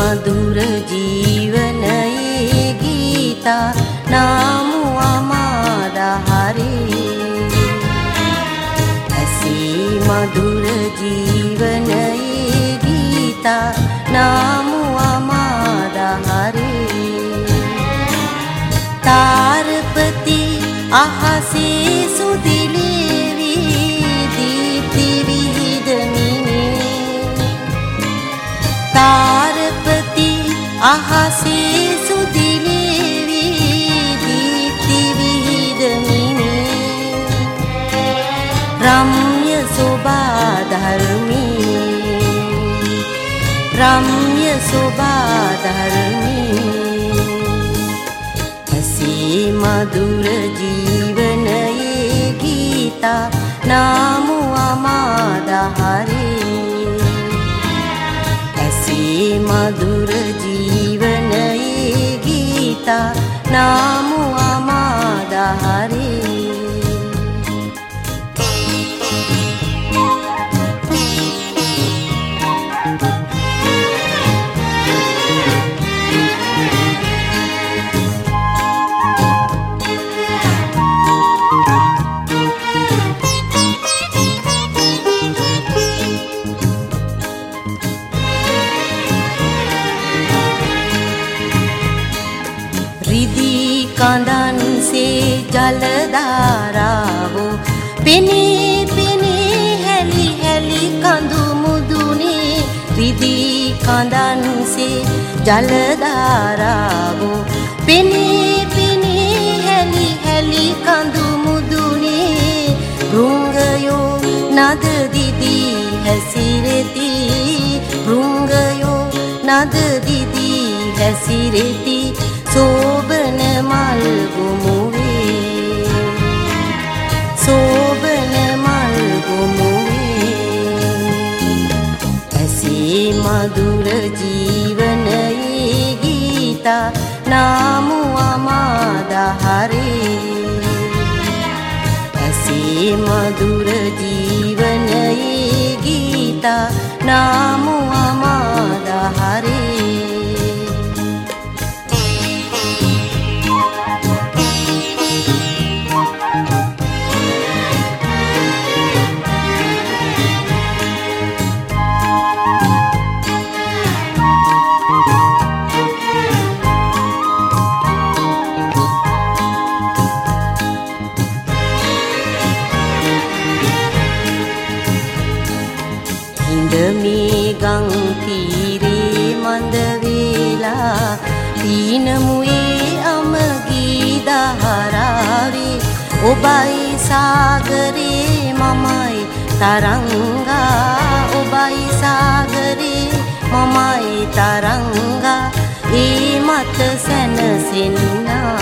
මధుර ජීවනයේ ගීතා නාමුවා මාදහරේ ඇසී මధుර ජීවනයේ ගීතා නාමුවා මාදහරේ තාරපති අහසේ සුදිලේවි දීප්ති විහිදමිනේ තාරපති අහසේ සුදිලේවි දීප්ති විහිදමිනේ රම්‍ය සෝභා ධර්මී රම්‍ය සෝභා ධර්මී මధුර ජීවනයේ ගීතා නාමුවා මාදහරේ ඇසී මధుර ජීවනයේ ගීතා නාමුවා මාදහරේ කඳන් සේ ජල ධාරාවෝ පෙනී පෙනී හැලි හැලි කඳු මුදුනේ රිදී කඳන් සේ ජල ධාරාවෝ පෙනී පෙනී හැලි හැලි කඳු මුදුනේ රුංගයෝ නද දිදී හැසිරෙති රුංගයෝ නද දිදී හැසිරෙති සෝබන මල් ගොමුවේ සෝබන මල් ගොමුවේ ඇසී මధుර ජීවනයේ ගීතා නාමුවා මාදහරේ ඇසී මధుර ජීවනයේ ගීතා නාමුවා මාදහරේ මේ ගං තීරේ මන්ද වේලා දීනමුවේ අමගී දහරාවේ ඔබයි සාගරේ මමයි තරංගා ඔබයි සාගරේ මමයි තරංගා ඒ මත සැනසෙන්නා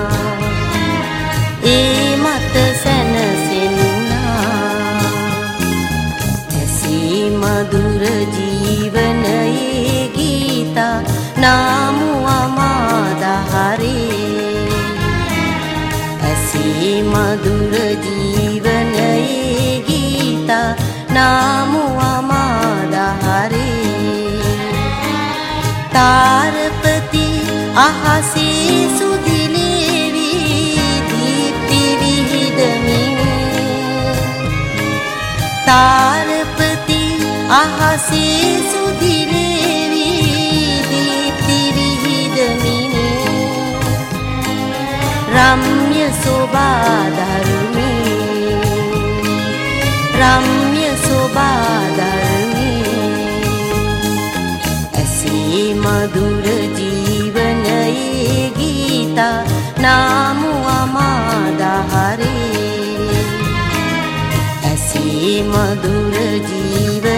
ඒ මත සැනසෙන්නා මధుර ජීවනයේ ගීතා නාමුවා මාදහරේ ඇසී මధుර ජීවනයේ ගීතා නාමුවා මාදහරේ තාරපති අහසේ සුදිලේවි දීප්ති විහිදමිනේ තාරපති අහසේ සුදිලේවි දීප්ති විහිදමිනේ රම්‍ය සෝභා ධර්මී රම්‍ය සෝභා ධර්මී ඇසී මధుර ජීවනයේ ගීතා නාමුවා මාදහරේ ඇසී මధుර ජීව